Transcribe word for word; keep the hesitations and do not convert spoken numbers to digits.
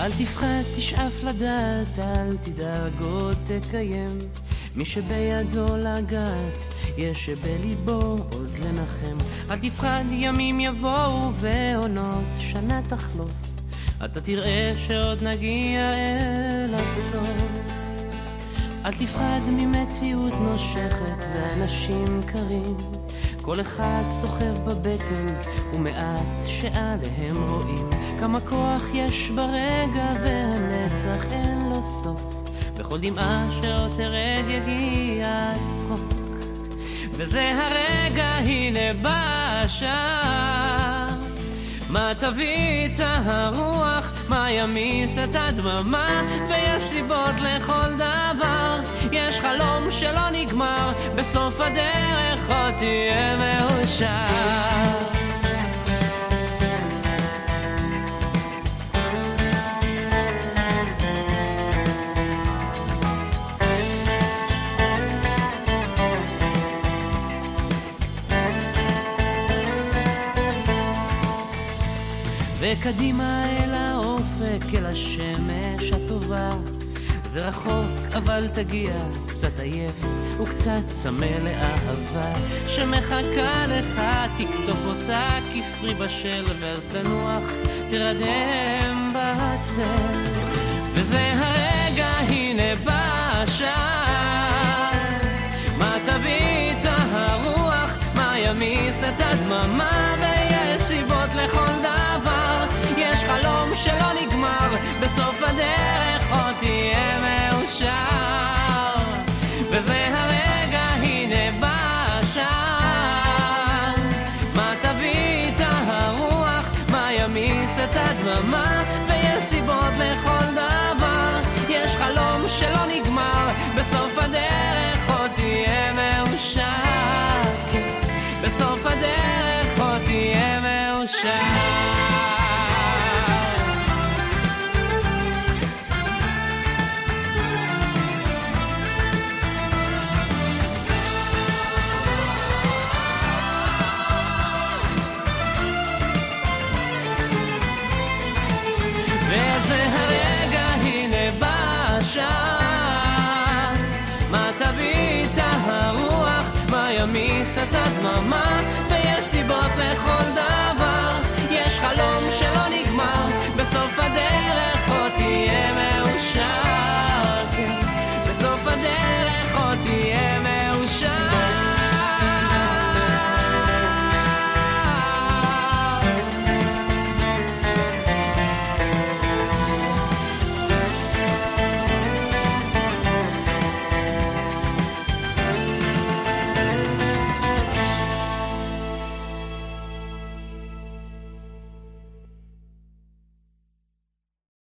אל תפחד, תשאף לדעת, אל תדאג עוד תקיים. מי שבידו לגעת, יש שבליבו עוד לנחם. אל תפחד, ימים יבואו ועונות שנה תחלוף, אתה תראה שעוד נגיע אל הסוף. אל תפחד ממציאות נושכת ואנשים קרים, כל אחד סוחב בבטן ומעט שעליהם רואים. כמה כוח יש ברגע והנצח אין לו סוף, בכל דמעה שעוד תרד יגיע הצחוק. וזה הרגע, הנה בא השעה, מה תביא את הרוח, מה ימיס את הדממה, ויש סיבות לכל דבר. יש חלום שלא נגמר, בסוף הדרך עוד תהיה מאושר. וקדימה אל האופק, אל השמש הטובה. זה רחוק אבל תגיע, קצת עייף וקצת צמא לאהבה שמחכה לך, תכתוב אותה כפרי בשל, ואז תנוח תרדם בצל. וזה הרגע, הנה בא השעה, מה תביא את הרוח, מה ימיס את הדממה, ויש סיבות לכל דבר. יש חלום שלא נגמר, בסוף הדרך עוד תהיה מאושר. וזה הרגע, הנה בא השעה, מה תביא את הרוח, מה ימיס את הדממה, ויש סיבות לכל דבר. יש חלום שלא נגמר, בסוף הדרך עוד תהיה מאושר. בסוף הדרך עוד תהיה מאושר. וזה הרגע, הנה בא השעה, מה תביא את הרוח, מה ימיס את הדממה, ויש סיבות לכל דבר.